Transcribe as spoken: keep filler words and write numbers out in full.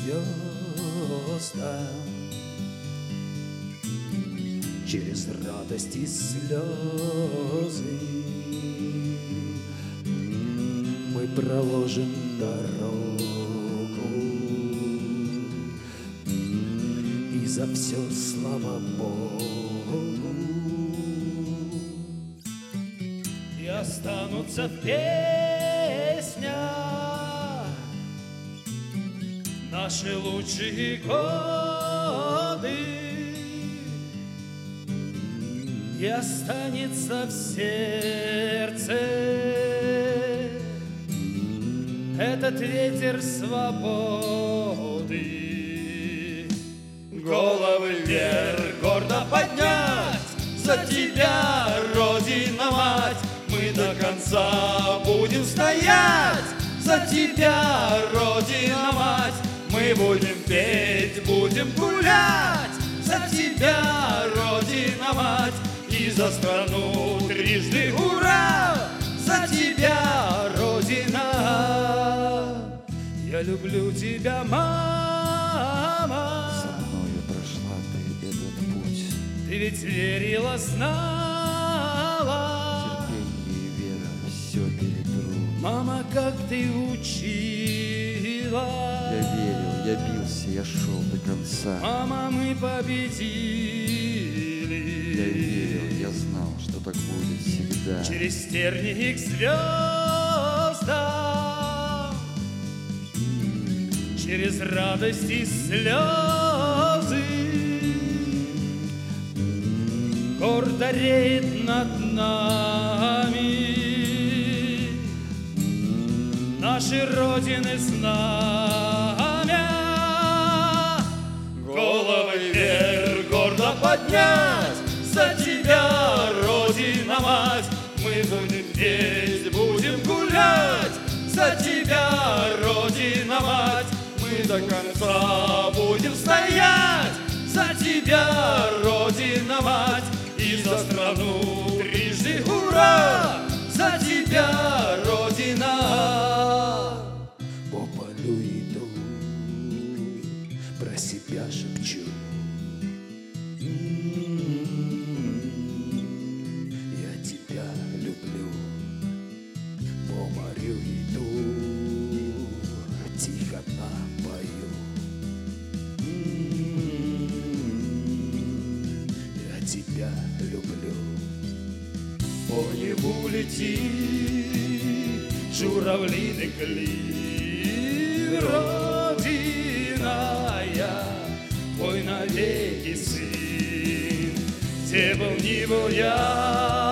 звездам. Через радость и слезы мы проложим дорогу, и за все слава Богу. И останутся в песнях наши лучшие годы, и останется в сердце этот ветер свободы. Головы вверх гордо поднять, за тебя, Родина-мать, мы до конца будем стоять. За тебя, Родина-мать, мы будем петь, будем гулять. За тебя, Родина-мать, и за страну трижды ура! За тебя, Родина! Я люблю тебя, мама. Со мною прошла ты этот путь. Ты ведь верила, знала. Терпение и вера все перетру. Мама, как ты учила. Я верил, я бился, я шел до конца. Мама, мы победили. Я верил, я знал, что так будет всегда. Через тернии к звездам, через радость и слезы, гордо реет над нами наши Родины знамя. Головы вверх гордо поднять, за тебя, Родина-мать, мы будем петь, будем гулять. За тебя, Родина-мать, мы до конца будем стоять. За тебя, Родина-мать, и за страну трижды ура! За тебя, Родина! По полю иду, про себя шепчу. Я тебя люблю. По морю иду, тихо напою. Я тебя люблю. По небу летит журавлиный клин, Родина я, твой навеки сын. Где был, ни был я,